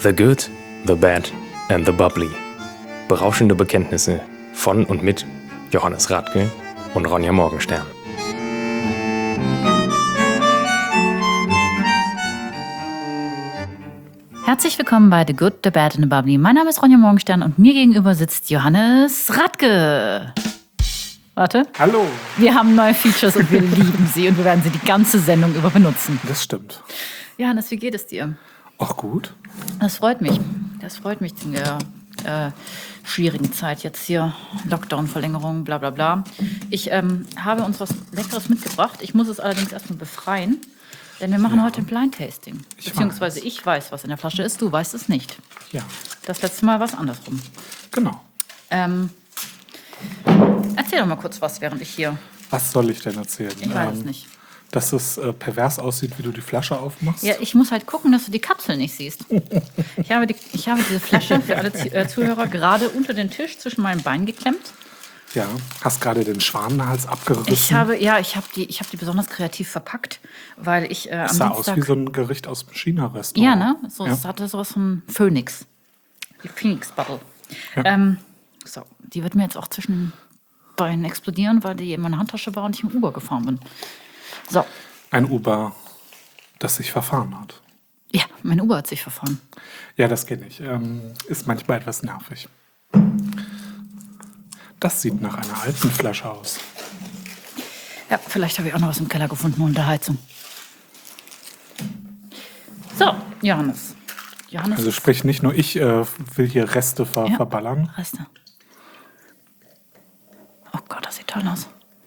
The Good, The Bad and The Bubbly. Berauschende Bekenntnisse von und mit Johannes Radke und Ronja Morgenstern. Herzlich willkommen bei The Good, The Bad and The Bubbly. Mein Name ist Ronja Morgenstern und mir gegenüber sitzt Johannes Radke. Warte. Hallo. Wir haben neue Features und wir lieben sie und wir werden sie die ganze Sendung über benutzen. Das stimmt. Johannes, wie geht es dir? Ach gut. Das freut mich. Das freut mich in der schwierigen Zeit jetzt hier. Lockdown-Verlängerung, bla bla bla. Ich habe uns was Leckeres mitgebracht. Ich muss es allerdings erstmal befreien, denn wir machen heute ein Blind Tasting. Beziehungsweise ich weiß, was in der Flasche ist, du weißt es nicht. Ja. Das letzte Mal war es andersrum. Genau. Erzähl doch mal kurz was, während ich hier... Was soll ich denn erzählen? Ich weiß es nicht. Dass es pervers aussieht, wie du die Flasche aufmachst? Ja, ich muss halt gucken, dass du die Kapsel nicht siehst. Ich habe diese Flasche für alle Zuhörer gerade unter den Tisch zwischen meinen Beinen geklemmt. Ja. Hast gerade den Schwanenhals abgerissen. Ich habe die besonders kreativ verpackt, weil ich am Das sah Dienstag... aus wie so ein Gericht aus dem China-Restaurant. Ja, ne? So, Ja. es hatte sowas von Phoenix. Die Phoenix-Bubble. Ja. So, die wird mir jetzt auch zwischen den Beinen explodieren, weil die in meiner Handtasche war und ich im Uber gefahren bin. So. Ein Uber, das sich verfahren hat. Ja, mein Uber hat sich verfahren. Ja, das kenne ich. Ist manchmal etwas nervig. Das sieht nach einer alten Flasche aus. Ja, vielleicht habe ich auch noch was im Keller gefunden unter Heizung. So, Johannes. Also sprich, nicht nur ich will hier Reste verballern. Reste. Oh Gott, das sieht toll aus.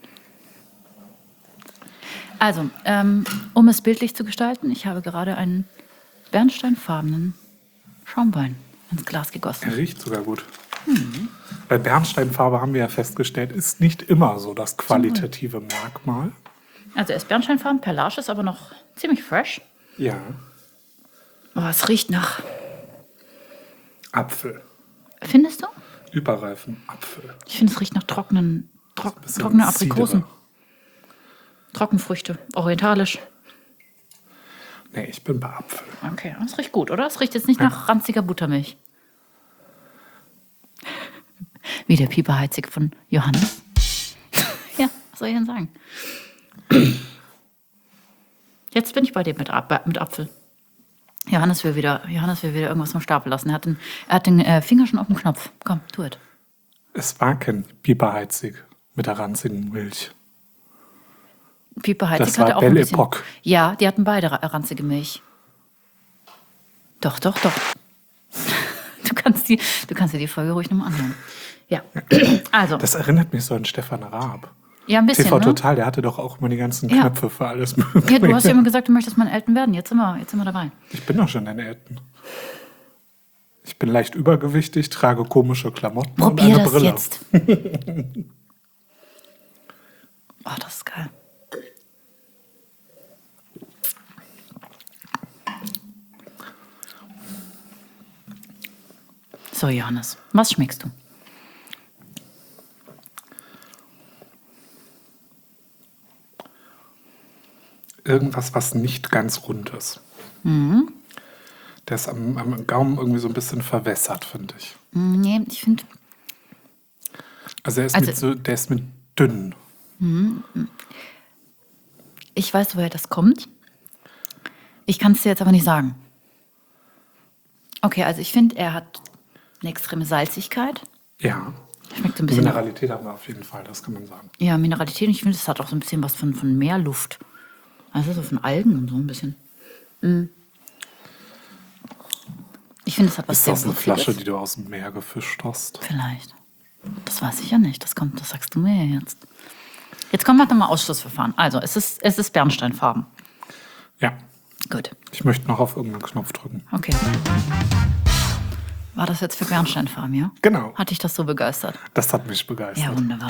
Also, um es bildlich zu gestalten, ich habe gerade einen bernsteinfarbenen Schaumwein ins Glas gegossen. Er riecht sogar gut. Bei Bernsteinfarbe haben wir ja festgestellt, ist nicht immer so das qualitative Merkmal. Also er ist bernsteinfarben, Perlage ist aber noch ziemlich fresh. Ja. Oh, es riecht nach... Apfel. Findest du? Überreifen Apfel. Ich finde, es riecht nach trockene Bisschen Aprikosen. Cidre. Trockenfrüchte, orientalisch. Nee, ich bin bei Apfel. Okay, es riecht gut, oder? Es riecht jetzt nicht nach ranziger Buttermilch. Wie der Pieperheizig von Johannes. Ja, was soll ich denn sagen? Jetzt bin ich bei dir mit Apfel. Johannes will wieder irgendwas vom Stapel lassen. Er hat den Finger schon auf dem Knopf. Komm, tu es. Es war kein Pieperheizig mit der ranzigen Milch. Pieperheizig Das war hatte auch Belle ein bisschen... Epoque. Ja, die hatten beide ranzige Milch. Doch. Du kannst dir die Folge ruhig nochmal anhören. Ja, also. Das erinnert mich so an Stefan Raab. Ja, ein bisschen, TV ne? Total, der hatte doch auch immer die ganzen Knöpfe für alles Mögliche. Ja, du hast ja immer gesagt, du möchtest mal Elton werden. Jetzt sind wir dabei. Ich bin doch schon ein Elton. Ich bin leicht übergewichtig, trage komische Klamotten und Probier eine das Brille. jetzt. Oh, das ist geil. So, Johannes, was schmeckst du? Irgendwas, was nicht ganz rund ist. Der ist am Gaumen irgendwie so ein bisschen verwässert, finde ich. Nee, ich finde... Also der ist mit dünn. Ich weiß, woher das kommt. Ich kann es dir jetzt aber nicht sagen. Okay, also ich finde, er hat eine extreme Salzigkeit. Ja. Schmeckt so ein bisschen... Mineralität haben wir auf jeden Fall, das kann man sagen. Ja, Mineralität. Und ich finde, es hat auch so ein bisschen was von Meerluft. Also so von Algen und so ein bisschen. Ich finde, es hat was Ist sehr das eine Würziges. Flasche, die du aus dem Meer gefischt hast? Vielleicht. Das weiß ich ja nicht. Das sagst du mir ja jetzt. Jetzt kommen wir nochmal Ausschlussverfahren. Also, es ist bernsteinfarben. Ja. Gut. Ich möchte noch auf irgendeinen Knopf drücken. Okay. War das jetzt für bernsteinfarben, ja? Genau. Hat dich das so begeistert? Das hat mich begeistert. Ja, wunderbar.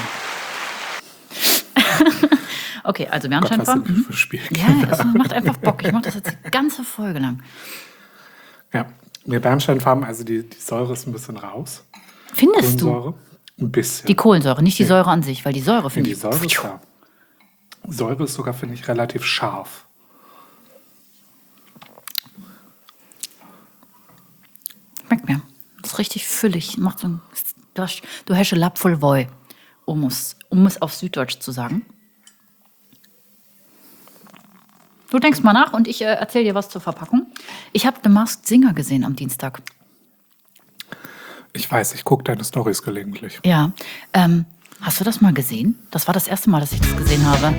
Okay, also Gott, was bernsteinfarben. sind das für Spielkinder? Ja, das macht einfach Bock. Ich mache das jetzt die ganze Folge lang. Ja, mir Bernsteinfarben, also die Säure ist ein bisschen raus. Findest du? Kohlensäure. Ein bisschen. Die Kohlensäure, nicht die Säure an sich, weil die Säure finde Die ich... Säure ist da. Säure ist sogar, finde ich, relativ scharf. füllig. Macht so ein, du hast ein Lapp voll Woi, um es auf Süddeutsch zu sagen. Du denkst mal nach und ich erzähle dir was zur Verpackung. Ich habe The Masked Singer gesehen am Dienstag. Ich weiß, ich gucke deine Storys gelegentlich. Ja. Hast du das mal gesehen? Das war das erste Mal, dass ich das gesehen habe.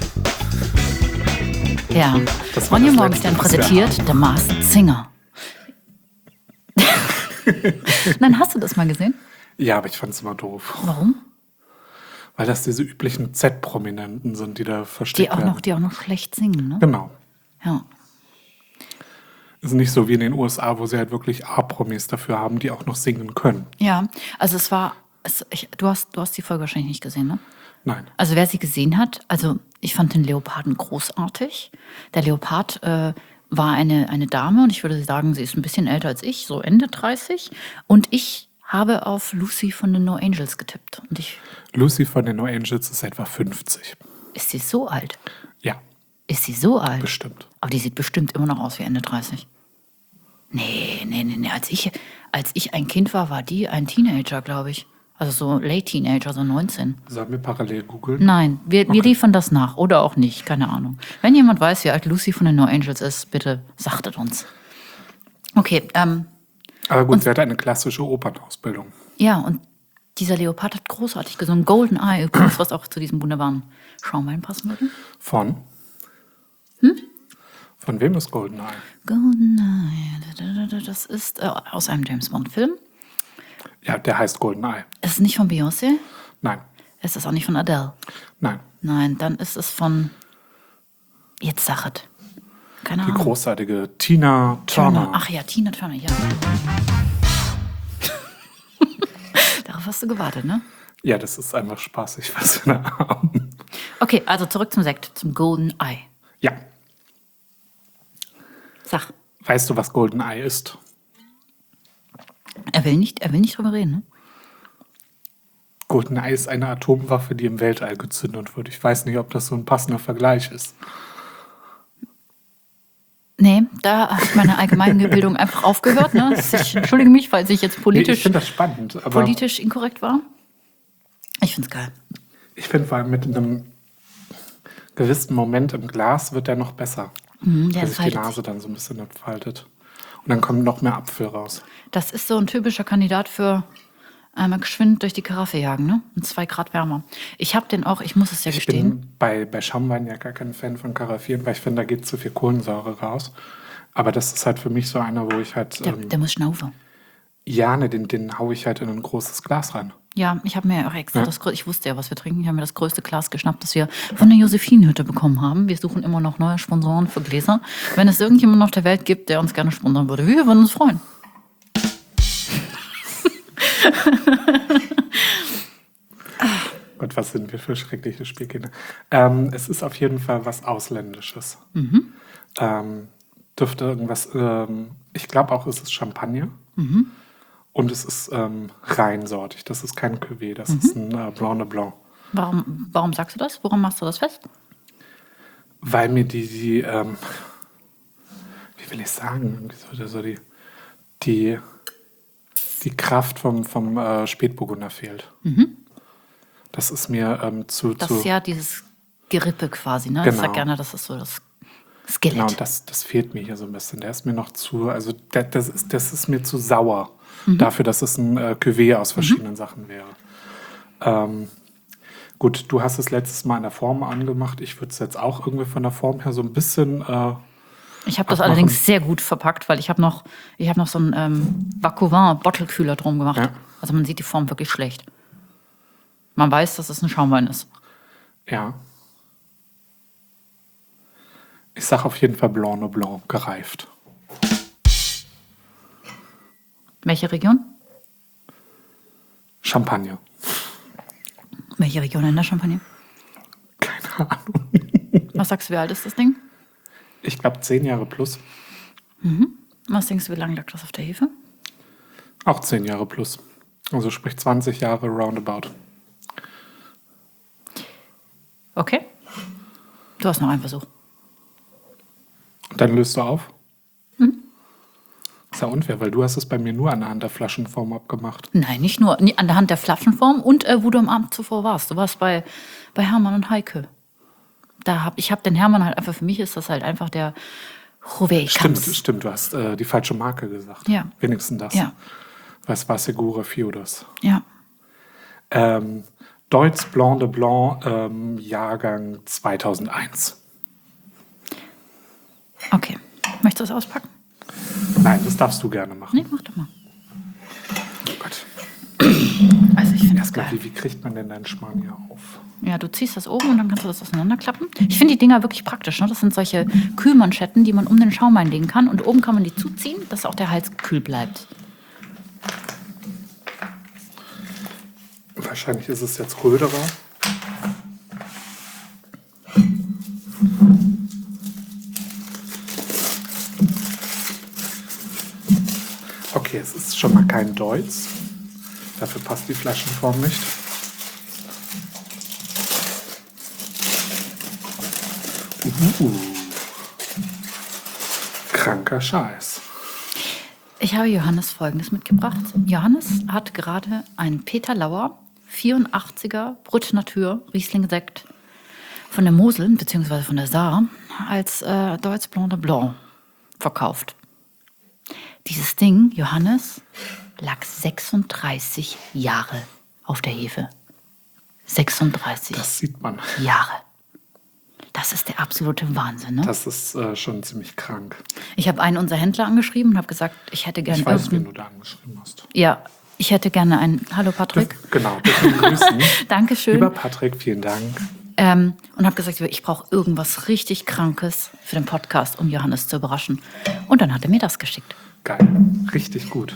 Ja. Das war Ronja das Morgenstern Letzte, was wir präsentiert The Masked Singer. Nein, hast du das mal gesehen? Ja, aber ich fand es immer doof. Warum? Weil das diese üblichen Z-Prominenten sind, die da versteckt werden. Die auch noch schlecht singen, ne? Genau. Ja. Ist nicht so wie in den USA, wo sie halt wirklich A-Promis dafür haben, die auch noch singen können. Ja, also du hast die Folge wahrscheinlich nicht gesehen, ne? Nein. Also wer sie gesehen hat, also ich fand den Leoparden großartig. Der Leopard war eine Dame und ich würde sagen, sie ist ein bisschen älter als ich, so Ende 30. Und ich habe auf Lucy von den No Angels getippt. Und Lucy von den No Angels ist etwa 50. ist sie so alt? Ja, Ist sie so alt? bestimmt. Aber die sieht bestimmt immer noch aus wie Ende 30. Nee. Als ich ein Kind war die ein Teenager, glaube ich. Also so Late Teenager, so 19. Sollen wir parallel googeln? Nein, wir liefern das nach. Oder auch nicht, keine Ahnung. Wenn jemand weiß, wie alt Lucy von den No Angels ist, bitte sagt es uns. Okay, Aber gut, sie hat eine klassische Opernausbildung. ja, und dieser Leopard hat großartig gesungen. Golden Eye übrigens, was auch zu diesem wunderbaren Schaumwein passen würde. Von? Von wem ist GoldenEye? Golden Eye, das ist aus einem James Bond-Film. Ja, der heißt GoldenEye. Es ist nicht von Beyoncé. Nein, Es ist auch nicht von Adele. nein. Nein, dann ist es von. Jetzt sag es. Keine Die Ahnung. großartige Tina Turner. Ach ja, Tina Turner, ja. Darauf hast du gewartet, ne? Ja, das ist einfach spaßig, was wir da haben. Okay, also zurück zum Sekt, zum Golden Eye. Ja, Sag, weißt du, was GoldenEye ist? er will nicht drüber reden, ne? GoldenEye ist eine Atomwaffe, die im Weltall gezündet wird. Ich weiß nicht, ob das so ein passender Vergleich ist. Nee, da hat meine Allgemeinbildung einfach aufgehört, ne? Ich entschuldige mich, falls ich jetzt Nee, ich politisch finde das spannend, aber inkorrekt war. Ich find's geil. ich finde, vor allem mit einem gewissen Moment im Glas wird der noch besser. Der Weil sich die entfaltet Nase dann so ein bisschen entfaltet. Und dann kommt noch mehr Apfel raus. Das ist so ein typischer Kandidat für einmal geschwind durch die Karaffe jagen, ne? Und 2 Grad wärmer. Ich habe den auch, ich muss es ja Ich gestehen. bin bei Schaumwein ja gar kein Fan von Karaffieren, weil ich finde, da geht zu viel Kohlensäure raus. Aber das ist halt für mich so einer, wo ich halt, Der muss schnaufen. ja, ne, den hau ich halt in ein großes Glas rein. Ja, ich habe mir auch extra ich wusste ja, was wir trinken. Ich habe mir das größte Glas geschnappt, das wir von der Josephinenhütte bekommen haben. Wir suchen immer noch neue Sponsoren für Gläser. Wenn es irgendjemanden auf der Welt gibt, der uns gerne sponsern würde, wir würden uns freuen. Gott, was sind wir für schreckliche Spielkinder. Es ist auf jeden Fall was Ausländisches. Dürfte irgendwas, ich glaube auch, es ist Champagner. Und es ist reinsortig. Das ist kein Cuvée, das ist ein Blanc de Blanc. Warum sagst du das? Woran machst du das fest? Weil mir wie will ich sagen, so die Kraft vom Spätburgunder fehlt. Das ist mir Das ist ja dieses Gerippe quasi, ne? Ich Genau. sag gerne, das ist so das Skelett. Genau, das fehlt mir hier so ein bisschen. Der ist mir noch also das ist mir zu sauer dafür, dass es ein Cuvée aus verschiedenen Sachen wäre. Gut, du hast es letztes Mal in der Form angemacht. Ich würde es jetzt auch irgendwie von der Form her so ein bisschen Ich habe das abmachen. allerdings sehr gut verpackt, weil ich habe noch so einen Bacouvin-Bottlekühler drum gemacht. Ja. Also man sieht die Form wirklich schlecht. Man weiß, dass es ein Schaumwein ist. Ja. Ich sage auf jeden Fall Blanc de Blanc, gereift. Welche Region? Champagner. Welche Region in der Champagne? Keine Ahnung. Was sagst du, wie alt ist das Ding? Ich glaube 10 Jahre plus. Was denkst du, wie lange lag das auf der Hefe? Auch 10 Jahre plus. Also sprich 20 Jahre roundabout. Okay. Du hast noch einen Versuch. Und dann löst du auf. ist ja unfair, weil du hast es bei mir nur anhand der Flaschenform abgemacht. Nein, nicht nur an der Hand der Flaschenform und wo du am Abend zuvor warst. Du warst bei Hermann und Heike. Ich habe den Hermann halt einfach, für mich ist das halt einfach der Stimmt, du hast die falsche Marke gesagt. Ja. Wenigstens das. Ja. Was war Segura Fiudos? Ja. Deutz Blanc de Blanc, Jahrgang 2001. Okay. Möchtest du das auspacken? Nein, das darfst du gerne machen. Nee, mach doch mal. Oh Gott. Also ich finde das Erstmal, geil. wie kriegt man denn deinen Schmarrn hier auf? Ja, du ziehst das oben und dann kannst du das auseinanderklappen. Ich finde die Dinger wirklich praktisch. Ne? Das sind solche Kühlmanschetten, die man um den Schaum einlegen kann. Und oben kann man die zuziehen, dass auch der Hals kühl bleibt. Wahrscheinlich ist es jetzt Röderer. Okay, es ist schon mal kein Deutz. Dafür passt die Flaschenform nicht. Kranker Scheiß. Ich habe Johannes Folgendes mitgebracht. Johannes hat gerade einen Peter Lauer 84er Brut Natur Riesling-Sekt von der Mosel bzw. von der Saar als Deutz Blanc de Blanc verkauft. Dieses Ding, Johannes, lag 36 Jahre auf der Hefe. 36 Das sieht man. Jahre. Das ist der absolute Wahnsinn, ne? Das ist schon ziemlich krank. Ich habe einen unserer Händler angeschrieben und habe gesagt, ich hätte gerne Ich weiß, wen du da angeschrieben hast. Ja, ich hätte gerne einen. Hallo Patrick. Genau, bitte grüßen. Dankeschön. Lieber Patrick, vielen Dank. Und habe gesagt, ich brauche irgendwas richtig Krankes für den Podcast, um Johannes zu überraschen. Und dann hat er mir das geschickt. Geil, richtig gut.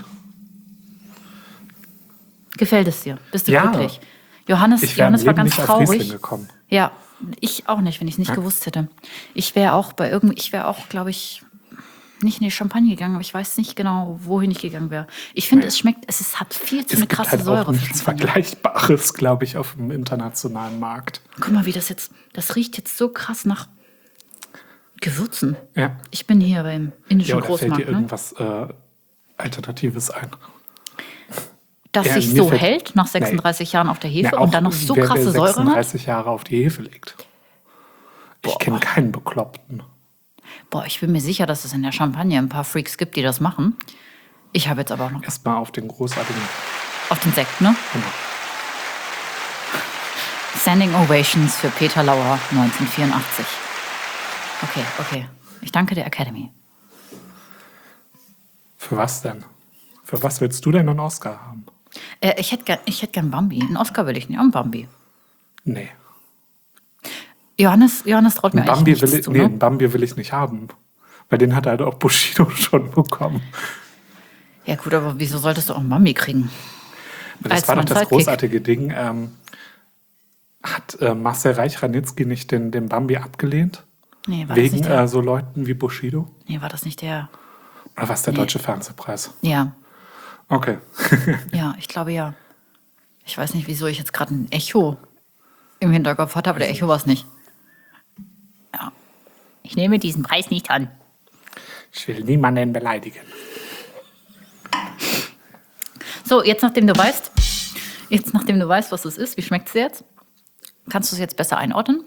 Gefällt es dir? Bist du Ja. glücklich? Johannes Ich war ganz nicht auf Riesling traurig. gekommen. Ja, ich auch nicht, wenn ich es nicht gewusst hätte. Ich wäre auch, glaube ich, nicht in die Champagne gegangen, aber ich weiß nicht genau, wohin ich gegangen wäre. Ich finde, es schmeckt, hat viel zu Es eine gibt krasse halt auch Säure. für nichts Champagner. Vergleichbares, glaube ich, auf dem internationalen Markt. Guck mal, das riecht jetzt so krass nach Gewürzen. Ja. Ich bin hier beim indischen Oder fällt dir Großmarkt, ne? irgendwas Alternatives ein? Dass Ja, sich mir so fällt- hält nach 36 Jahren auf der Hefe Ja, und dann auch noch so wer krasse Säure hat. 36 Jahre auf die Hefe legt. Ich kenne keinen Bekloppten. Boah, ich bin mir sicher, dass es in der Champagne ein paar Freaks gibt, die das machen. Ich habe jetzt aber auch noch Erstmal auf den großartigen... auf den Sekt, ne? Genau. Standing Ovations für Peter Lauer 1984. Okay. Ich danke der Academy. Für was denn? Für was willst du denn einen Oscar haben? Ich hätte gern Bambi. Einen Oscar will ich nicht, auch einen Bambi. Nee. Johannes traut mir Einen eigentlich nichts zu, ne? einen Bambi will ich nicht haben. Weil den hat halt auch Bushido schon bekommen. Ja gut, aber wieso solltest du auch einen Bambi kriegen? Das Als war doch mein das Sidekick. großartige Ding. Hat Marcel Reich-Ranitzky nicht den Bambi abgelehnt? Nee, war das Wegen nicht der? so Leuten wie Bushido? Nee, war das nicht der? Oder was der Deutsche Fernsehpreis? Ja, Okay. ja, ich glaube ja. Ich weiß nicht, wieso ich jetzt gerade ein Echo im Hinterkopf hatte, aber der Echo war es nicht. Ja. Ich nehme diesen Preis nicht an. Ich will niemanden beleidigen. So, jetzt nachdem du weißt, was es ist, wie schmeckt es dir jetzt? Kannst du es jetzt besser einordnen?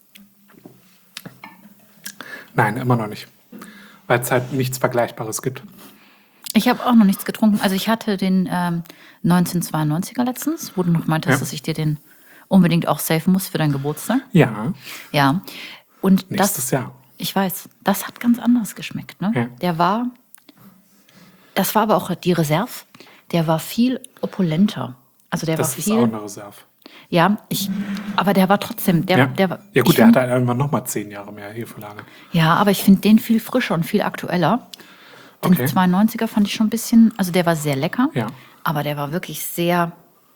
Nein, immer noch nicht. Weil es halt nichts Vergleichbares gibt. Ich habe auch noch nichts getrunken. Also ich hatte den 1992er letztens, wo du noch meintest, Ja. dass ich dir den unbedingt auch safen muss für deinen Geburtstag. Ja, Ja. Und nächstes Jahr. Ich weiß, das hat ganz anders geschmeckt. Ne? Ja. Das war aber auch die Reserve, der war viel opulenter. Also der Das war ist viel, auch eine Reserve. ja, aber der war trotzdem, der war, Ja gut, ich der find- hat halt irgendwann nochmal 10 Jahre mehr Hefelage. Ja, aber ich finde den viel frischer und viel aktueller. Den Okay. 92er fand ich schon ein bisschen, also der war sehr lecker, Ja. aber der war wirklich sehr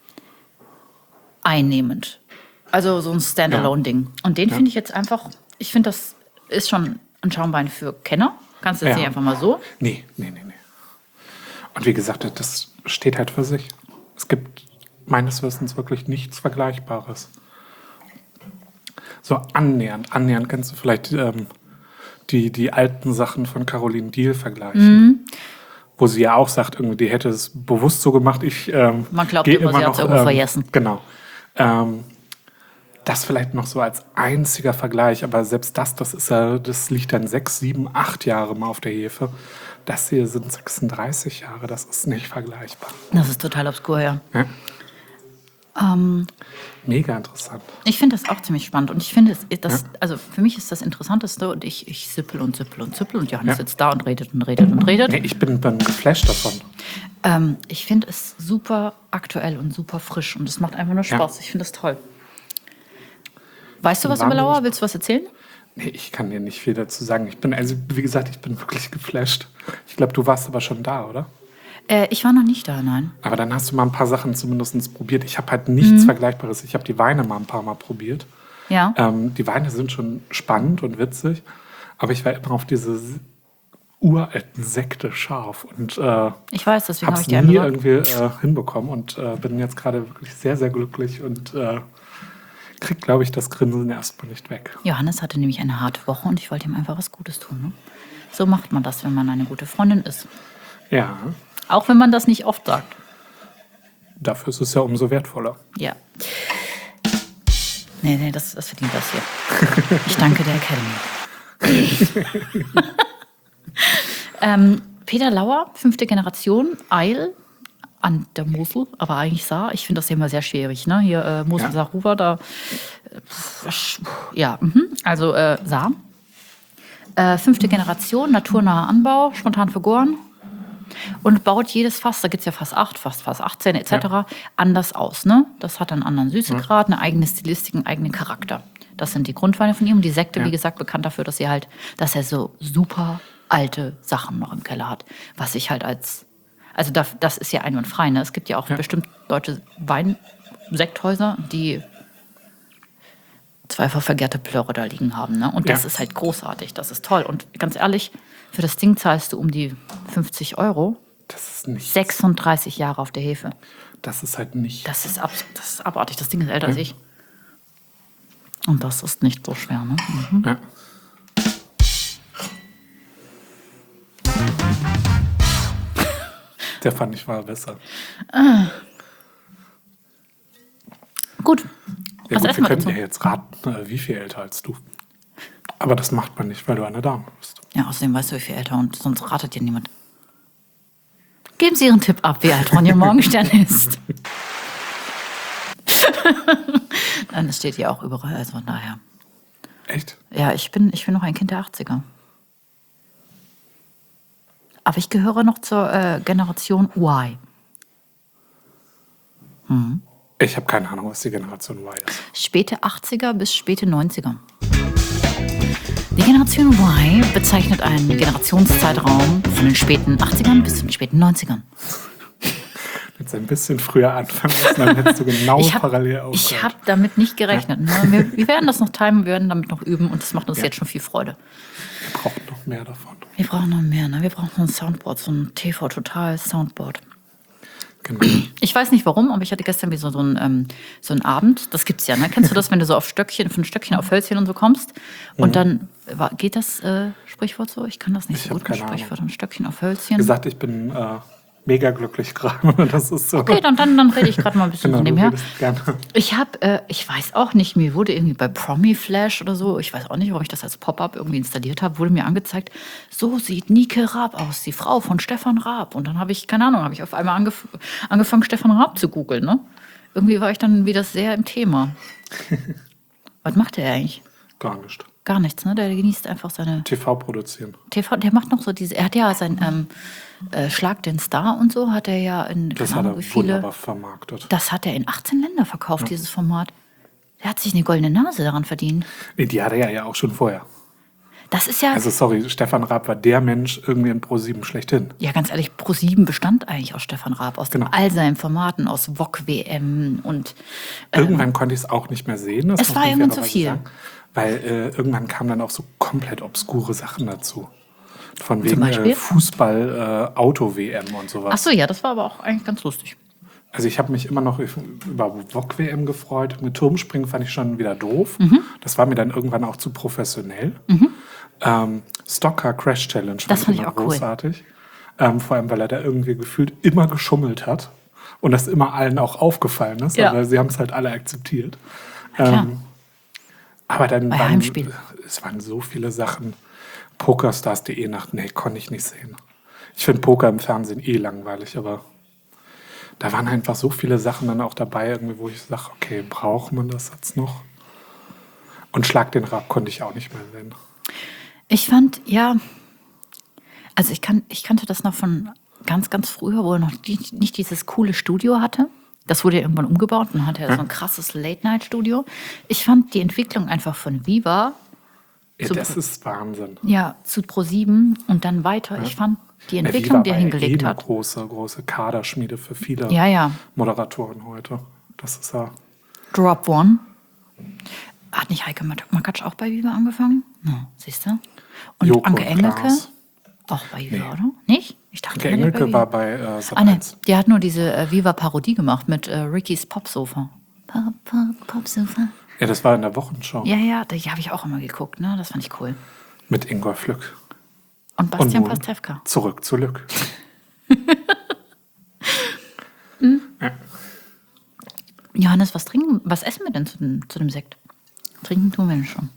einnehmend. Also so ein Standalone-Ding. Und den finde ich jetzt einfach, ich finde, das ist schon ein Schaumwein für Kenner. Kannst du jetzt Ja. nicht einfach mal so. Nee. Und wie gesagt, das steht halt für sich. Es gibt meines Wissens wirklich nichts Vergleichbares. So annähernd kannst du vielleicht die alten Sachen von Caroline Diehl vergleichen. wo sie ja auch sagt, irgendwie, die hätte es bewusst so gemacht. Man glaubt gehe immer, sie hat es irgendwo vergessen. Genau. Das vielleicht noch so als einziger Vergleich, aber selbst das liegt dann 6, 7, 8 Jahre mal auf der Hefe. Das hier sind 36 Jahre, das ist nicht vergleichbar. Das ist total obskur, ja. Ja. Mega interessant. Ich finde das auch ziemlich spannend. Und ich finde, also für mich ist das Interessanteste, und ich sippel und Johannes sitzt da und redet und redet und redet. Nee, ich bin geflasht davon. Ich finde es super aktuell und super frisch und es macht einfach nur Spaß. Ich finde das toll. Weißt du was über Lauer? Willst du was erzählen? Nee, ich kann dir nicht viel dazu sagen. Wie gesagt, ich bin wirklich geflasht. Ich glaube, du warst aber schon da, oder? Ich war noch nicht da, nein. Aber dann hast du mal ein paar Sachen zumindest probiert. Ich habe halt nichts Vergleichbares. Ich habe die Weine mal ein paar Mal probiert. Ja. Die Weine sind schon spannend und witzig, aber ich war immer auf diese uralten Sekte scharf und ich weiß, deswegen habe ich es dir nie angehört. irgendwie hinbekommen und bin jetzt gerade wirklich sehr, sehr glücklich und krieg, glaube ich, das Grinsen erstmal nicht weg. Johannes hatte nämlich eine harte Woche und ich wollte ihm einfach was Gutes tun. Ne? So macht man das, wenn man eine gute Freundin ist. Ja, Auch wenn man das nicht oft sagt. dafür ist es ja umso wertvoller. Ja. Nee, das verdient das hier. Ich danke der Academy. Peter Lauer, 5. Generation, Eil an der Mosel, aber eigentlich Saar. Ich finde das hier immer sehr schwierig, ne? Hier Mosel, Saar, Ruwer, da. Also Saar. 5. Generation, naturnaher Anbau, spontan vergoren. Und baut jedes Fass, da gibt es ja Fass 8, Fass 18 etc., anders aus. Ne? Das hat einen anderen Süßegrad, eine eigene Stilistik, einen eigenen Charakter. Das sind die Grundweine von ihm. Und die Sekte, wie gesagt, bekannt dafür, dass er so super alte Sachen noch im Keller hat. Was ich halt also das ist ja einwandfrei. Ne? Es gibt ja auch bestimmt deutsche Weinsekthäuser, die zweifach vergärte Plörre da liegen haben. Ne? Und das ist halt großartig, das ist toll. Und ganz ehrlich, für das Ding zahlst du um die 50 €. Das ist nichts. 36 Jahre auf der Hefe. Das ist halt nicht. Das ist abartig. Das Ding ist älter als ich. Und das ist nicht so schwer, ne? Mhm. Ja. Der fand ich war besser. Gut. Ja, Was gut, essen wir wir können dazu? ja jetzt raten, wie viel älter als du. Aber das macht man nicht, weil du eine Dame bist. Ja, außerdem weißt du, wie viel älter und sonst ratet dir niemand. Geben Sie Ihren Tipp ab, wie alt Ronja Morgenstern ist. Nein, das steht hier auch überall, also von daher. Echt? Ja, ich bin noch ein Kind der 80er. Aber ich gehöre noch zur Generation Y. Ich habe keine Ahnung, was die Generation Y ist. Späte 80er bis späte 90er. Die Generation Y bezeichnet einen Generationszeitraum von den späten 80ern bis zu den späten 90ern. Jetzt ein bisschen früher anfangen müssen, dann hättest du genau parallel aufgehört. Ich habe damit nicht gerechnet. Ne? Wir werden das noch timen, wir werden damit noch üben und das macht uns jetzt schon viel Freude. Wir brauchen noch mehr davon. Wir brauchen noch mehr. Ne? Wir brauchen so ein Soundboard, so ein TV-Total-Soundboard. Genau. Ich weiß nicht warum, aber ich hatte gestern wie so einen Abend. Das gibt's ja, ne? Kennst du das, wenn du so von Stöckchen auf Hölzchen und so kommst? Und dann geht das Sprichwort so? Ich kann das nicht Ich so hab gut mit keine Ahnung. Sprichwort. Ein Stöckchen auf Hölzchen. Wie gesagt, ich bin mega glücklich gerade. Das ist so. Okay, dann rede ich gerade mal ein bisschen von Genau, dem du her. redest gerne. Ich weiß auch nicht, mir wurde irgendwie bei Promi Flash oder so, ich weiß auch nicht, warum ich das als Pop-up irgendwie installiert habe, wurde mir angezeigt, so sieht Nike Raab aus, die Frau von Stefan Raab. Und dann habe ich auf einmal angefangen, Stefan Raab zu googeln. Ne? Irgendwie war ich dann wieder sehr im Thema. Was macht der eigentlich? Gar nicht. Gar nichts, ne? Der genießt einfach seine TV produzieren. der macht noch so er hat ja sein Schlag den Star und so, hat er ja in, Das keine hat Ahnung, er wie viele. wunderbar vermarktet. Das hat er in 18 Länder verkauft, dieses Format. Der hat sich eine goldene Nase daran verdient. Nee, die hatte er ja auch schon vorher. Das ist ja, Also sorry, Stefan Raab war der Mensch irgendwie in ProSieben schlechthin. ja ganz ehrlich, ProSieben bestand eigentlich aus Stefan Raab, aus Genau. all seinen Formaten, aus VOG WM und Irgendwann konnte ich es auch nicht mehr sehen. Das es muss war man irgendwann zu fairerweise viel. sagen, weil irgendwann kamen dann auch so komplett obskure Sachen dazu. Von Zum wegen Beispiel? Fußball, Auto-WM und sowas. Ach so, ja, das war aber auch eigentlich ganz lustig. Also ich habe mich immer noch über VOG-WM gefreut. Mit Turmspringen fand ich schon wieder doof. Das war mir dann irgendwann auch zu professionell. Stocker Crash Challenge Das fand ich immer auch cool. großartig. Vor allem, weil er da irgendwie gefühlt immer geschummelt hat. Und das immer allen auch aufgefallen ist. Ja. Aber sie haben es halt alle akzeptiert. klar. Aber dann Bei Heimspiel. es waren so viele Sachen. Pokerstars.de Nacht, nee, konnte ich nicht sehen. Ich finde Poker im Fernsehen langweilig, aber da waren einfach so viele Sachen dann auch dabei, irgendwie, wo ich sage, okay, braucht man das jetzt noch? Und Schlag den Rab konnte ich auch nicht mehr sehen. Ich fand, ja, also ich kannte das noch von ganz, ganz früher, wo er noch nicht dieses coole Studio hatte. Das wurde ja irgendwann umgebaut und hatte ja so ein krasses Late-Night-Studio. Ich fand die Entwicklung einfach von Viva Ja, das ist Wahnsinn. zu Pro7 und dann weiter. Ich fand die Entwicklung, die er hingelegt eine hat. große Kaderschmiede für viele Ja. Moderatoren heute. Das ist ja. Drop One. Hat nicht Heike Makatsch auch bei Viva angefangen? No, siehst du? Und Joko Anke und Engelke Klaas. auch bei Viva, Nee. oder? Nicht? Ich dachte, Anke die Engelke Viva. war bei Sat. Ah, ne, 1. die hat nur diese Viva-Parodie gemacht mit Rickys Popsofa. Popsofa. Ja, das war in der Wochenschau. Ja, die habe ich auch immer geguckt, ne? Das fand ich cool. Mit Ingwer Flück. Und Bastian Und nun Pastewka. Zurück zu Lück. Ja. Johannes, was essen wir denn zu dem Sekt? Trinken tun wir denn schon.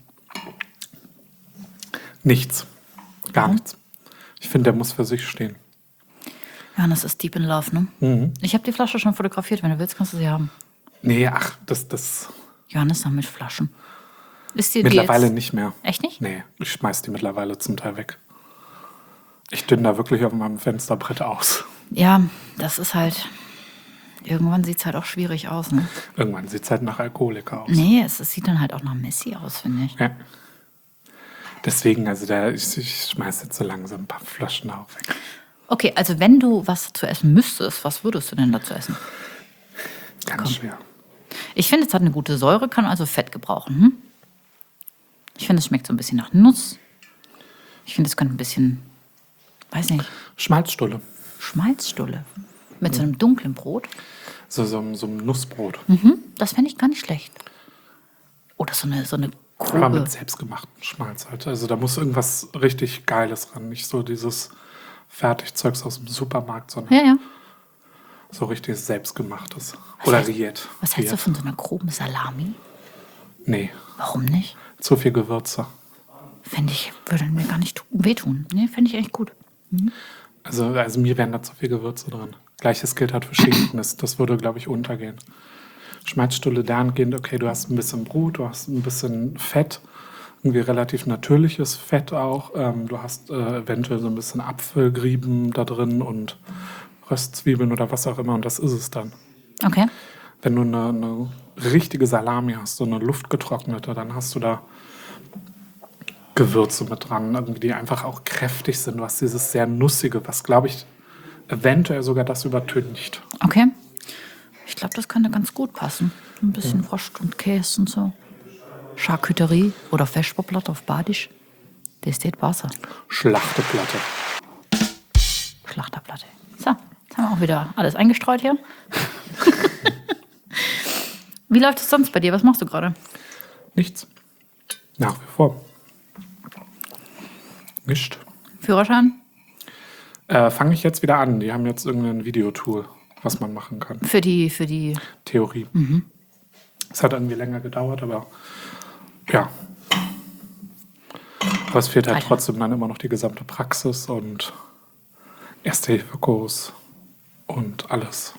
Nichts. Gar Warum? nichts. Ich finde, der muss für sich stehen. Johannes ist deep in love, ne? Ich habe die Flasche schon fotografiert. Wenn du willst, kannst du sie haben. Nee, ach, das Johannes dann mit Flaschen. Ist dir mittlerweile die jetzt nicht mehr. Echt nicht? Nee, ich schmeiß die mittlerweile zum Teil weg. Ich dünne da wirklich auf meinem Fensterbrett aus. Ja, das ist halt. Irgendwann sieht es halt auch schwierig aus, ne? Irgendwann sieht es halt nach Alkoholiker aus. Nee, es sieht dann halt auch nach Messi aus, finde ich. Ja. Deswegen, also ich schmeiß jetzt so langsam ein paar Flaschen auch weg. Okay, also wenn du was zu essen müsstest, was würdest du denn dazu essen? Ganz schwer. Ich finde, es hat eine gute Säure, kann also Fett gebrauchen. Hm? Ich finde, es schmeckt so ein bisschen nach Nuss. Ich finde, es könnte ein bisschen, weiß nicht, Schmalzstulle. Schmalzstulle mit so einem dunklen Brot. So ein Nussbrot. Das fände ich gar nicht schlecht. Oder so eine Aber grobe. mit selbstgemachten Schmalz halt. Also da muss irgendwas richtig Geiles ran. Nicht so dieses Fertigzeugs aus dem Supermarkt, sondern Ja. so richtig selbstgemachtes. Oder Rillette. Was hältst du von so einer groben Salami? Nee, Warum nicht? zu viel Gewürze. Fände ich, würde mir gar nicht wehtun. Nee, fände ich echt gut. Also mir wären da zu viel Gewürze drin. Gleiches gilt halt für Schinken. Das würde, glaube ich, untergehen. Schmalzstulle dahingehend, okay, du hast ein bisschen Brot, du hast ein bisschen Fett, irgendwie relativ natürliches Fett auch. Du hast eventuell so ein bisschen Apfelgrieben da drin und Röstzwiebeln oder was auch immer und das ist es dann. Okay. Wenn du eine richtige Salami hast, so eine luftgetrocknete, dann hast du da Gewürze mit dran, irgendwie, die einfach auch kräftig sind. Du hast dieses sehr nussige, was, glaube ich, eventuell sogar das übertüncht. Okay. Ich glaube, das könnte ganz gut passen. Ein bisschen Wurst und Käse und so. Charcuterie oder Vesperblatt auf Badisch. Das steht Wasser. Schlachteplatte. Schlachterplatte. So, jetzt haben wir auch wieder alles eingestreut hier. Wie läuft es sonst bei dir? Was machst du gerade? Nichts. Nach wie vor. Nicht. Führerschein? Fange ich jetzt wieder an. Die haben jetzt irgendein Videotool, was man machen kann. Für die. Theorie. Es hat irgendwie länger gedauert, aber ja. Aber es fehlt halt Alter. trotzdem dann immer noch die gesamte Praxis und Erste-Hilfe-Kurs und alles.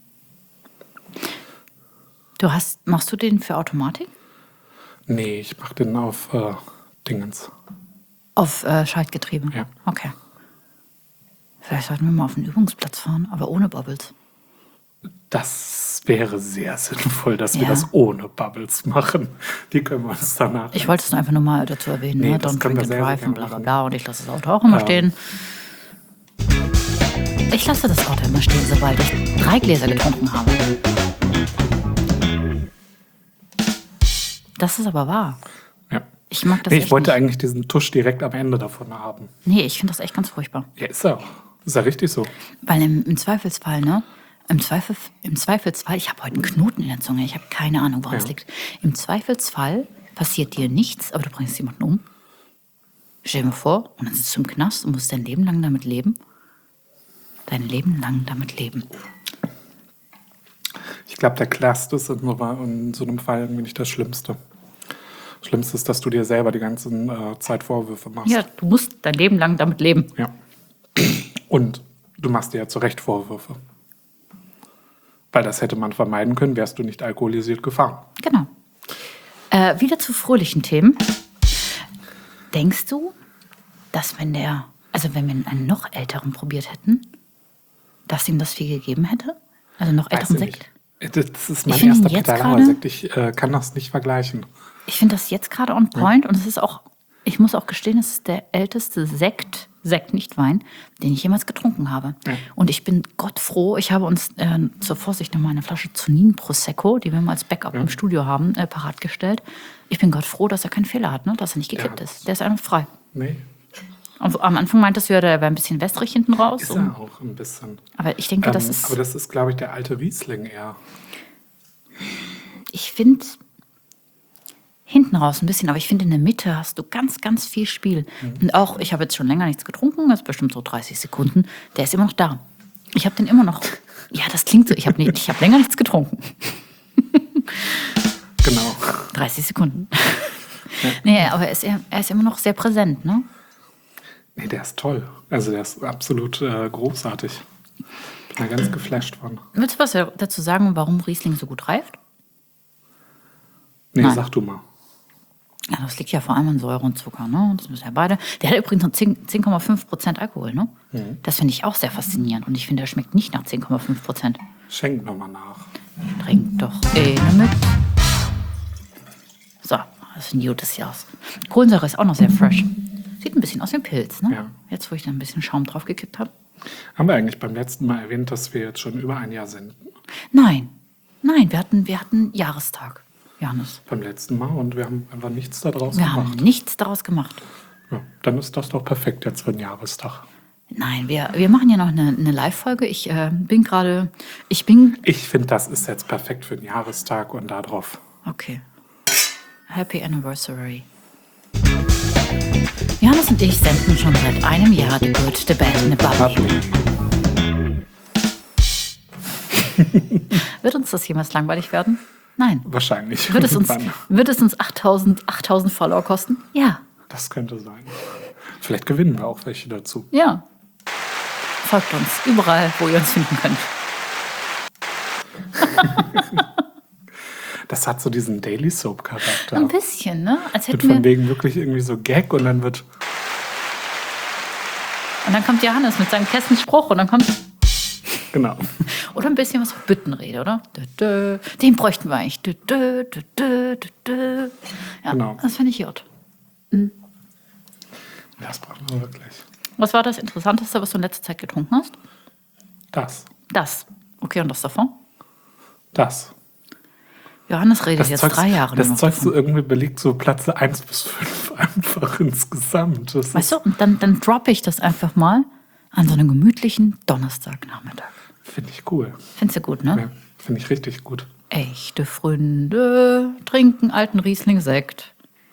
Machst du den für Automatik? Nee, ich mache den auf Dingens. Auf Schaltgetriebe? Ja. Okay. Vielleicht sollten wir mal auf den Übungsplatz fahren, aber ohne Bubbles. Das wäre sehr sinnvoll, dass wir Ja. das ohne Bubbles machen. Die können wir uns danach. Ich wollte es nur einfach nur mal dazu erwähnen, Nee, ne? das Don't können drink wir and sehr, drive sehr und bla gerne bla bla. Und ich lasse das Auto auch immer stehen. Ich lasse das Auto immer stehen, sobald ich 3 Gläser getrunken habe. Das ist aber wahr. Ja. Ich mag das Nee, echt ich wollte nicht. eigentlich diesen Tusch direkt am Ende davon haben. Nee, ich finde das echt ganz furchtbar. Ja, ist er auch. Ist ja richtig so. Weil im Zweifelsfall, ne? Im Zweifelsfall, ich habe heute einen Knoten in der Zunge, ich habe keine Ahnung, woran es Ja. liegt. Im Zweifelsfall passiert dir nichts, aber du bringst jemanden um. Stell dir mal vor, und dann sitzt du im Knast und musst dein Leben lang damit leben. dein Leben lang damit leben. Ich glaube, der Knast ist in so einem Fall irgendwie nicht das Schlimmste. Das Schlimmste ist, dass du dir selber die ganze Zeit Vorwürfe machst. Ja, du musst dein Leben lang damit leben. Ja. Und du machst dir ja zu Recht Vorwürfe. Weil das hätte man vermeiden können, wärst du nicht alkoholisiert gefahren. Genau. Wieder zu fröhlichen Themen. Denkst du, dass wenn wir einen noch älteren probiert hätten, dass ihm das viel gegeben hätte? Also noch Weiß älteren ich Sekt? nicht. Das ist mein Ich finde erster ihn jetzt Pedalauer-Sekt. Ich kann das nicht vergleichen. Ich finde das jetzt gerade on point und es ist auch, ich muss auch gestehen, es ist der älteste Sekt, nicht Wein, den ich jemals getrunken habe. Ja. Und ich bin Gott froh, ich habe uns zur Vorsicht nochmal eine Flasche Zunin Prosecco, die wir mal als Backup im Studio haben, parat gestellt. Ich bin Gott froh, dass er keinen Fehler hat, ne? Dass er nicht gekippt ist. Der ist einfach frei. Nee, Also, am Anfang meintest du ja, der wäre ein bisschen wässrig hinten raus. ist er auch ein bisschen. Aber ich denke, das ist. Aber das ist, glaube ich, der alte Riesling eher. Ich finde hinten raus ein bisschen, aber ich finde in der Mitte hast du ganz, ganz viel Spiel. Und auch, ich habe jetzt schon länger nichts getrunken, das ist bestimmt so 30 Sekunden, der ist immer noch da. Ich habe den immer noch. Ja, das klingt so, ich habe länger nichts getrunken. Genau. 30 Sekunden. Nee, aber er ist immer noch sehr präsent, ne? Nee, der ist toll. Also der ist absolut großartig. Bin da ganz geflasht von. Willst du was dazu sagen, warum Riesling so gut reift? Nee, Nein. sag du mal. Ja, das liegt ja vor allem an Säure und Zucker, ne? Das müssen ja beide. Der hat übrigens noch 10,5% Alkohol, ne? Das finde ich auch sehr faszinierend. Und ich finde, der schmeckt nicht nach 10,5%. Schenk nochmal nach. Trink doch mit. So, das ist ein gutes Jahr. Kohlensäure ist auch noch sehr fresh. Sieht ein bisschen aus wie ein Pilz, ne? Ja. Jetzt, wo ich da ein bisschen Schaum drauf gekippt habe. Haben wir eigentlich beim letzten Mal erwähnt, dass wir jetzt schon über ein Jahr sind? Nein, wir hatten Jahrestag, Johannes. Beim letzten Mal und wir haben einfach nichts daraus Wir haben gemacht. nichts daraus gemacht. Ja, dann ist das doch perfekt jetzt für den Jahrestag. Nein, wir machen ja noch eine Live-Folge. Ich bin. Ich finde, das ist jetzt perfekt für den Jahrestag und darauf. Okay. Happy Anniversary. Johannes und ich senden schon seit einem Jahr The Good, The Bad and The Bubbly. Wird uns das jemals langweilig werden? Nein. Wahrscheinlich. Wird es uns irgendwann. 8000 Follower kosten? Ja. Das könnte sein. Vielleicht gewinnen wir auch welche dazu. Ja. Folgt uns überall, wo ihr uns finden könnt. Das hat so diesen Daily Soap-Charakter. Ein bisschen, ne? Als Wird hätten von wir. wegen wirklich irgendwie so Gag und dann wird. Und dann kommt Johannes mit seinem Kessenspruch und dann kommt. Genau. Oder ein bisschen was auf Büttenrede, oder? Den bräuchten wir eigentlich. Ja, Genau. das finde ich gut. Das brauchen wir wirklich. Was war das Interessanteste, was du in letzter Zeit getrunken hast? Das. Das. Okay, und das davon? Das. Johannes redet jetzt 3 Jahre nur Das noch Zeug davon. so irgendwie belegt so Plätze 1 bis 5 einfach insgesamt. Das Weißt du, und dann droppe ich das einfach mal an so einem gemütlichen Donnerstagnachmittag. Finde ich cool. Findest du gut, ne? Ja, finde ich richtig gut. Echte Freunde trinken alten Riesling-Sekt.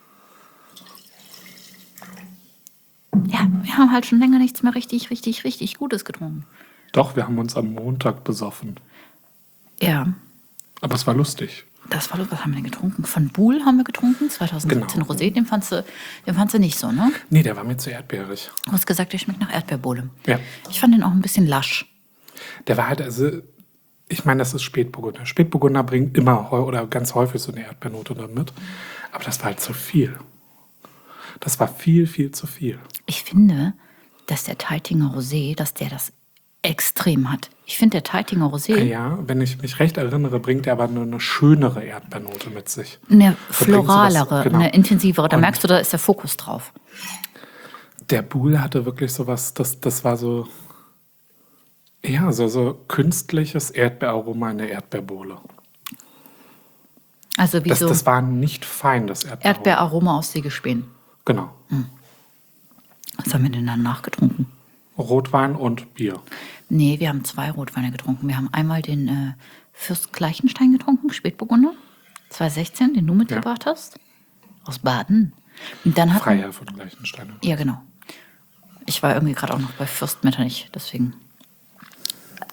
Ja, wir haben halt schon länger nichts mehr richtig Gutes getrunken. Doch, wir haben uns am Montag besoffen. Ja, Aber es war lustig. das war, was haben wir denn getrunken? Von Buhl haben wir getrunken, 2017 Genau. Rosé, den fandst du nicht so, ne? Nee, der war mir zu erdbeerig. Du hast gesagt, der schmeckt nach Erdbeerbohle. Ja. Ich fand den auch ein bisschen lasch. Der war halt, also, ich meine, das ist Spätburgunder. Spätburgunder bringt immer oder ganz häufig so eine Erdbeernote damit. Aber das war halt zu viel. Das war viel, viel zu viel. Ich finde, dass der Teitinger Rosé, dass der das extrem hat. Ich finde, der Teitinger Rosé Ja, wenn ich mich recht erinnere, bringt er aber nur eine schönere Erdbeernote mit sich. eine Da bringt sie floralere, das- genau. eine intensivere. Da Und merkst du, da ist der Fokus drauf. Der Buhl hatte wirklich sowas, das war so, ja, so künstliches Erdbeeraroma in der Erdbeerbohle. Also wie so Das war nicht fein, das Erdbeeraroma. Erdbeeraroma aus Sägespänen. Genau. Was haben wir denn dann nachgetrunken? Rotwein und Bier. Nee, wir haben 2 Rotweine getrunken. Wir haben einmal den Fürst Gleichenstein getrunken, Spätburgunder, 2016, den du mitgebracht hast. Aus Baden. Und dann hatten Freiherr von Gleichenstein. Ja, genau. Ich war irgendwie gerade auch noch bei Fürst Metternich, deswegen.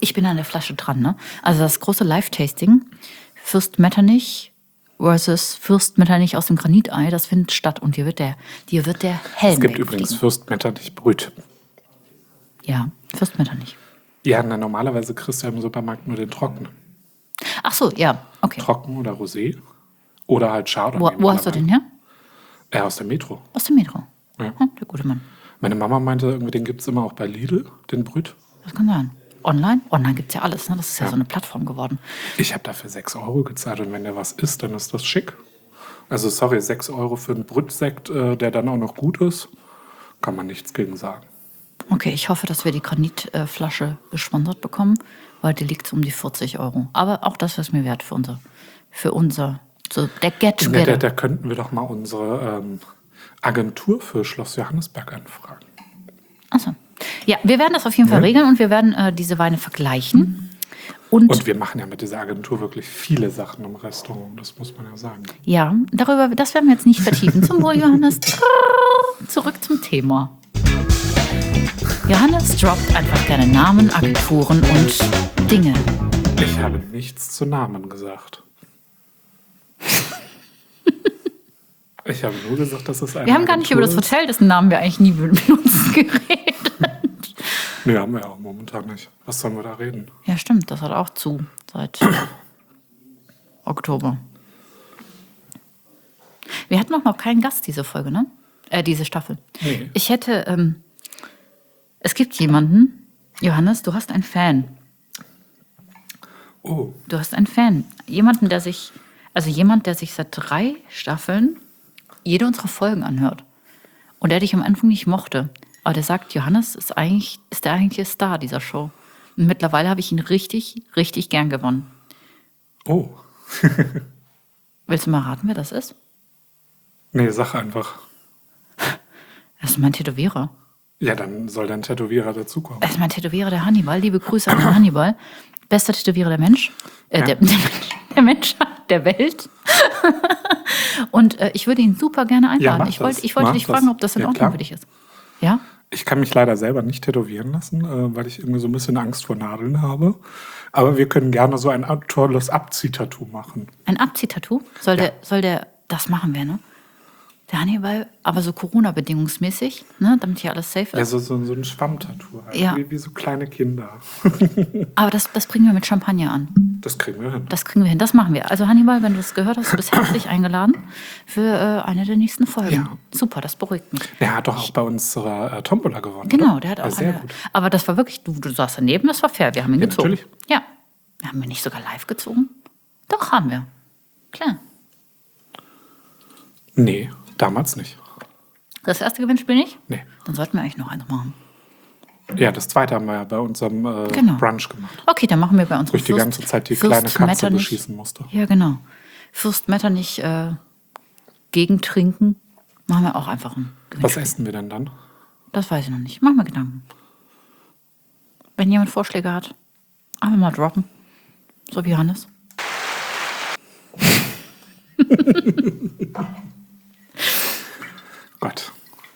Ich bin an der Flasche dran, ne? Also das große Live-Tasting, Fürst Metternich versus Fürst Metternich aus dem Granitei, das findet statt und dir wird der Helm Es gibt wegfliegen. übrigens Fürst Metternich Brüt. Ja, Fürst Metternich. Ja, normalerweise kriegst du ja im Supermarkt nur den Trockenen. Ach so, ja, okay. Trocken oder Rosé. Oder halt Chardonnay. Wo hast du den her? Aus der Metro. Aus dem Metro. Ja. Der gute Mann. Meine Mama meinte, irgendwie, den gibt es immer auch bei Lidl, den Brüt. Das kann sein. Online? Online gibt es ja alles, ne? Das ist ja so eine Plattform geworden. Ich habe dafür 6 Euro gezahlt und wenn der was isst, dann ist das schick. Also sorry, 6 Euro für einen Brüt-Sekt, der dann auch noch gut ist, kann man nichts gegen sagen. Okay, ich hoffe, dass wir die Granitflasche gesponsert bekommen, weil die liegt so um die 40 Euro. Aber auch das ist mir wert für unser so der Get Ja, Together. da könnten wir doch mal unsere Agentur für Schloss Johannesberg anfragen. Achso. Ja, wir werden das auf jeden Fall regeln und wir werden diese Weine vergleichen. Und wir machen ja mit dieser Agentur wirklich viele Sachen im Restaurant, das muss man ja sagen. Ja, das werden wir jetzt nicht vertiefen. Zum Wohl, Johannes. Zurück zum Thema. Johannes droppt einfach gerne Namen, Agenturen und Dinge. Ich habe nichts zu Namen gesagt. Ich habe nur gesagt, dass es eine Wir haben gar nicht über das Agentur Hotel, dessen Namen wir eigentlich nie benutzen, geredet. ist. Nee, haben wir ja auch momentan nicht. Was sollen wir da reden? Ja, stimmt, das hat auch zu seit Oktober. Wir hatten auch noch keinen Gast diese Folge, ne? Diese Staffel. Nee. Ich hätte, es gibt jemanden, Johannes, du hast einen Fan. Oh, Du hast einen Fan. Jemand, der sich seit 3 Staffeln jede unserer Folgen anhört. Und der dich am Anfang nicht mochte. Aber der sagt, Johannes ist der eigentliche Star dieser Show. Und mittlerweile habe ich ihn richtig, richtig gern gewonnen. oh. Willst du mal raten, wer das ist? Nee, sag einfach. Das ist mein Tätowierer. Ja, dann soll dein Tätowierer dazukommen. Das ist mein Tätowierer, der Hannibal. Liebe Grüße an den Hannibal. Bester Tätowierer der Mensch. Ja. Der Mensch der Welt. Und ich würde ihn super gerne einladen. Ja, mach ich das. wollte Mach dich das. fragen, ob das in Ja, Ordnung klar. für dich ist. Ja? Ich kann mich leider selber nicht tätowieren lassen, weil ich irgendwie so ein bisschen Angst vor Nadeln habe. Aber wir können gerne so ein tolles Abziehtattoo machen. Ein Abziehtattoo? Das machen wir, ne? Der Hannibal, aber so Corona-bedingungsmäßig, ne? Damit hier alles safe Ja, ist. so ein Schwammtattoo. Halt. Ja. Wie so kleine Kinder. Aber das bringen wir mit Champagner an. Das kriegen wir hin. Das kriegen wir hin, das machen wir. Also Hannibal, wenn du das gehört hast, du bist herzlich eingeladen für eine der nächsten Folgen. Ja. Super, das beruhigt mich. Der hat doch auch bei unserer Tombola gewonnen. Genau, oder? der hat Ja, auch sehr eine. gut. Aber das war wirklich, du saßt daneben, das war fair. Wir haben ihn Ja, gezogen. natürlich. Ja. Haben wir nicht sogar live gezogen? Doch, haben wir. Klar. Nee, damals nicht. Das erste Gewinnspiel nicht? Nee. Dann sollten wir eigentlich noch eins machen. Ja, das zweite haben wir ja bei unserem Genau. Brunch gemacht. Okay, dann machen wir bei Wo unserem ich die ganze Zeit die kleine Katze beschießen musste. Ja, genau. Fürst Metternich gegentrinken. Machen wir auch einfach ein Was Gewinnspiel. essen wir denn dann? Das weiß ich noch nicht. Mach mir Gedanken. Wenn jemand Vorschläge hat, einfach mal droppen. So wie Hannes. Gott.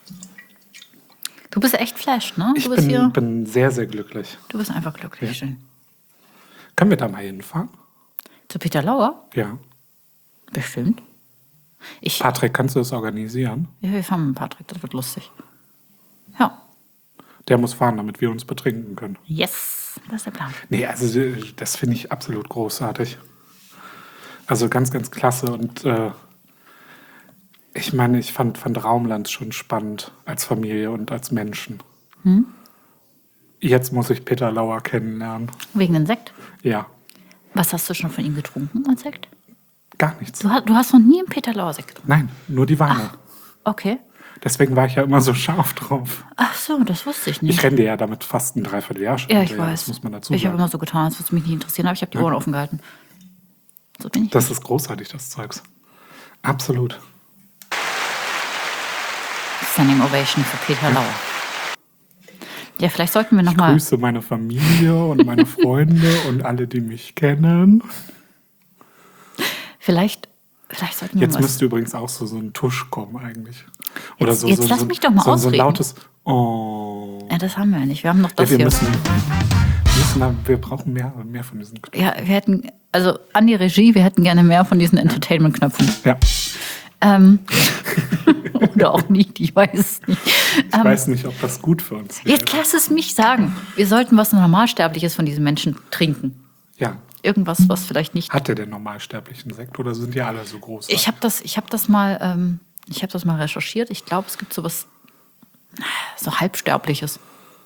Du bist echt flashed, ne? Ich Du bist hier. bin sehr, sehr glücklich. Du bist einfach glücklich. Schön. Können wir da mal hinfahren? Zu Peter Lauer? Ja. Bestimmt. Patrick, kannst du das organisieren? Ja, wir fahren mit Patrick, das wird lustig. Ja. Der muss fahren, damit wir uns betrinken können. Yes. Das ist der Plan. Nee, also das finde ich absolut großartig. Also ganz, ganz klasse. Und ich meine, ich fand Raumland schon spannend als Familie und als Menschen. Jetzt muss ich Peter Lauer kennenlernen. Wegen dem Sekt? Ja, Was hast du schon von ihm getrunken als Sekt? gar nichts. Du hast noch nie einen Peter Lauer Sekt getrunken? Nein, nur die Weine. Okay. Deswegen war ich ja immer so scharf drauf. Ach so, das wusste ich nicht. Ich renne dir ja damit fast ein Dreivierteljahr schon Ja, ich hinterher, weiß. Das muss man dazu Ich habe sagen. immer so getan, als würde es mich nicht interessieren, aber ich habe die Ohren offen gehalten. So bin ich. Das ist großartig, das Zeugs. Absolut. Standing Ovation für Peter Lauer. Ja, vielleicht sollten wir Ich nochmal. grüße meine Familie und meine Freunde und alle, die mich kennen. Vielleicht sollten wir Jetzt was. müsste übrigens auch so ein Tusch kommen eigentlich. Oder Jetzt lass mich doch mal so ein ausreden. lautes Oh. Ja, das haben wir ja nicht. Wir haben noch Ja, das wir hier. müssen Wir brauchen mehr von diesen Knöpfen. Ja, wir hätten, also an die Regie, wir hätten gerne mehr von diesen Entertainment-Knöpfen. Ja. Oder auch nicht, ich weiß es nicht. Ich weiß nicht, ob das gut für uns wäre. Jetzt lass es mich sagen. Wir sollten was Normalsterbliches von diesen Menschen trinken. Ja. Irgendwas, was vielleicht nicht. Hat der normalsterblichen Sekt oder sind die alle so groß? Ich habe das mal recherchiert. Ich glaube, es gibt sowas, so halbsterbliches.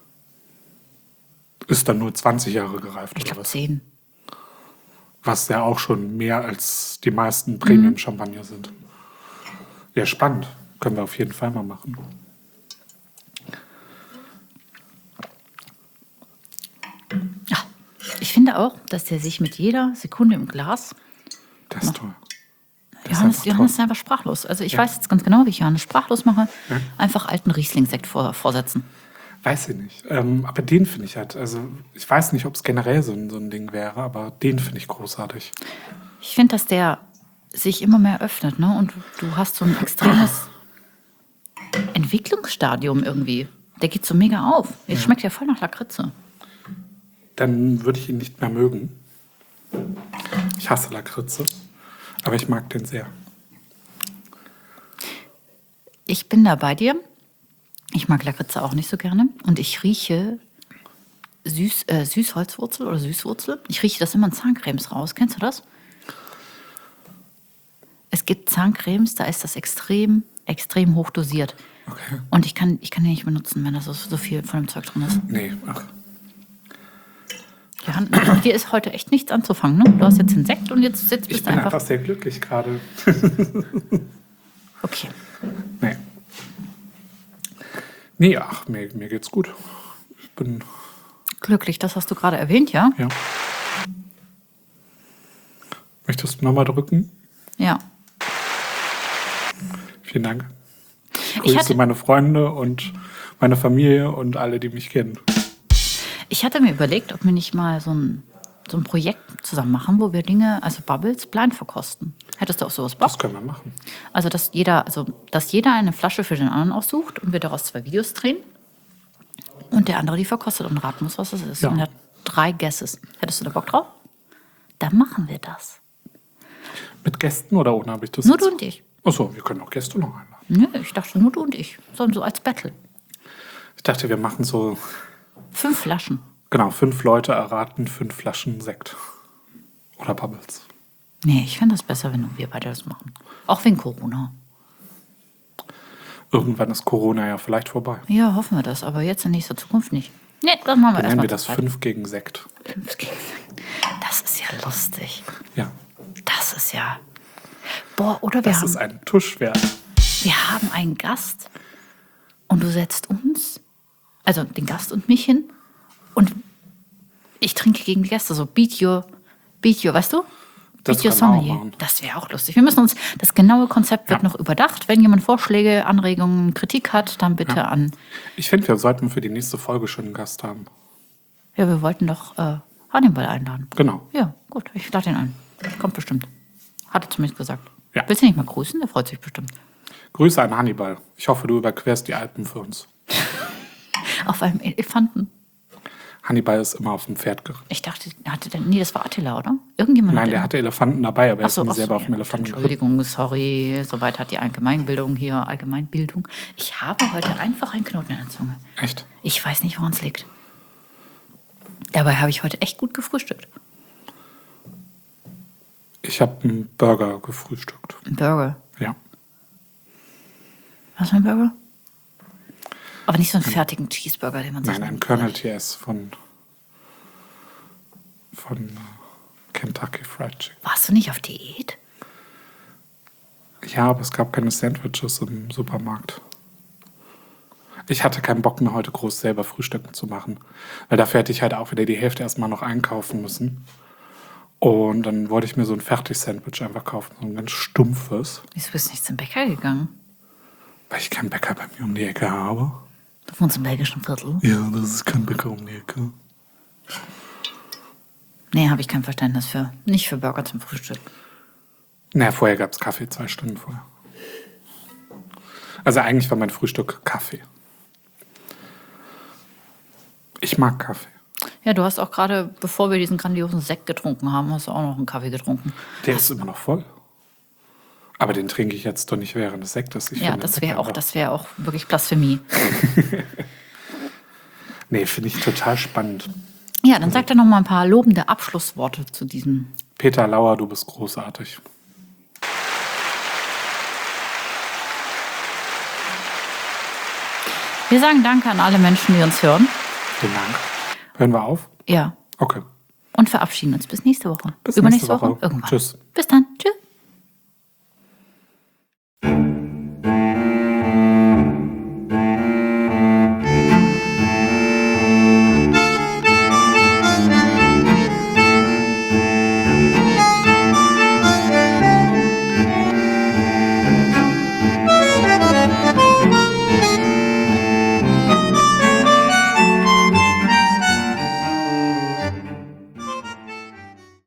Ist dann nur 20 Jahre gereift Ich oder glaube was? 10. Was ja auch schon mehr als die meisten Premium-Champagner sind. Ja, spannend. Können wir auf jeden Fall mal machen. Ach, ich finde auch, dass der sich mit jeder Sekunde im Glas. Das ist toll. Das ist Johannes einfach toll. ist einfach sprachlos. Also ich weiß jetzt ganz genau, wie ich Johannes sprachlos mache. Einfach alten Riesling-Sekt vorsetzen. Weiß ich nicht. Aber den finde ich halt, also ich weiß nicht, ob es generell so ein Ding wäre, aber den finde ich großartig. Ich finde, dass der sich immer mehr öffnet, ne? Und du hast so ein extremes Entwicklungsstadium irgendwie. Der geht so mega auf. Jetzt schmeckt der voll nach Lakritze. Dann würde ich ihn nicht mehr mögen. Ich hasse Lakritze, aber ich mag den sehr. Ich bin da bei dir. Ich mag Lakritze auch nicht so gerne. Und ich rieche Süßholzwurzel oder Süßwurzel. Ich rieche das immer in Zahncremes raus. Kennst du das? Es gibt Zahncremes, da ist das extrem, extrem hoch dosiert. Okay. Und ich kann den nicht benutzen, wenn da so viel von dem Zeug drin ist. Nee, ach. Johann, mit dir ist heute echt nichts anzufangen, ne? Du hast jetzt den Sekt und jetzt bist Ich du bin einfach... einfach sehr glücklich gerade. Okay. Nee. Nee, ach, mir geht's gut. Ich bin, Glücklich, das hast du gerade erwähnt, ja? ja. Möchtest du nochmal drücken? Ja. Vielen Dank. Ich Grüße hatte, meine Freunde und meine Familie und alle, die mich kennen. ich hatte mir überlegt, ob wir nicht mal so ein Projekt zusammen machen, wo wir Dinge, also Bubbles, blind verkosten. Hättest du auf sowas Bock? Das können wir machen. Also, dass jeder eine Flasche für den anderen aussucht und wir daraus 2 Videos drehen. Und der andere die verkostet und raten muss, was es ist. Ja. Und er hat 3 Guesses. Hättest du da Bock drauf? Dann machen wir das. Mit Gästen oder ohne habe ich das Nur jetzt? du und ich. Achso, wir können auch Gäste noch einladen. Nö, ich dachte nur du und ich. So als Battle. Ich dachte, wir machen so, 5 Flaschen. genau, 5 Leute erraten 5 Flaschen Sekt. Oder Bubbles. Nee, ich fände das besser, wenn wir beide das machen. Auch wegen Corona. Irgendwann ist Corona ja vielleicht vorbei. Ja, hoffen wir das. Aber jetzt in nächster Zukunft nicht. Nee, dann machen wir Dann nennen erstmal wir das zu zweit. 5 gegen Sekt. Das ist ja lustig. Ja, Das ist ja... Boah, oder das ist ein Tusch wert. wir haben einen Gast und du setzt uns, also den Gast und mich hin und ich trinke gegen die Gäste. So beat your, weißt du? Das Beat your können wir auch Sommelier. machen. Das wäre auch lustig. Wir müssen uns, das genaue Konzept wird noch überdacht. Wenn jemand Vorschläge, Anregungen, Kritik hat, dann bitte an... Ich finde, wir sollten für die nächste Folge schon einen Gast haben. Ja, wir wollten doch Hannibal einladen. Genau. Ja, gut, ich lade ihn ein. Kommt bestimmt. Hat er zumindest gesagt. Ja. Willst du nicht mal grüßen? Der freut sich bestimmt. Grüße an Hannibal. Ich hoffe, du überquerst die Alpen für uns. Auf einem Elefanten. Hannibal ist immer auf dem Pferd geritten. Ich dachte, nee, das war Attila, oder? Irgendjemand Nein, der hatte Elefanten dabei, aber er ist nie selber auf dem ja, Elefanten geritten. Entschuldigung, sorry. Soweit hat die Allgemeinbildung hier. Allgemeinbildung. Ich habe heute einfach einen Knoten in der Zunge. Echt? Ich weiß nicht, woran es liegt. Dabei habe ich heute echt gut gefrühstückt. Ich habe einen Burger gefrühstückt. Ein Burger. Ja. Was für ein Burger? Aber nicht so einen fertigen Cheeseburger, den man sich... Nein, ein Colonel TS von Kentucky Fried Chicken. Warst du nicht auf Diät? Ja, aber es gab keine Sandwiches im Supermarkt. Ich hatte keinen Bock mehr, heute groß selber Frühstücken zu machen. Weil dafür hätte ich halt auch wieder die Hälfte erstmal noch einkaufen müssen. Und dann wollte ich mir so ein Fertig-Sandwich einfach kaufen, so ein ganz stumpfes. Wieso bist du nicht zum Bäcker gegangen? Weil ich keinen Bäcker bei mir um die Ecke habe. Du wohnst im belgischen Viertel? Ja, das ist kein Bäcker um die Ecke. Nee, habe ich kein Verständnis für. Nicht für Burger zum Frühstück. Naja, vorher gab es Kaffee, 2 Stunden vorher. Also eigentlich war mein Frühstück Kaffee. Ich mag Kaffee. Ja, du hast auch gerade, bevor wir diesen grandiosen Sekt getrunken haben, hast du auch noch einen Kaffee getrunken. Der ist immer noch voll. Aber den trinke ich jetzt doch nicht während des Sektes. Ich Ja, finde, das wäre auch wirklich Blasphemie. Nee, finde ich total spannend. Ja, dann sag doch noch mal ein paar lobende Abschlussworte zu diesem. Peter Lauer, du bist großartig. Wir sagen Danke an alle Menschen, die uns hören. Vielen Dank. Hören wir auf? Ja. Okay. Und verabschieden uns bis nächste Woche. Bis Übernächste nächste Woche. Woche. Irgendwann. Tschüss. Bis dann. Tschüss.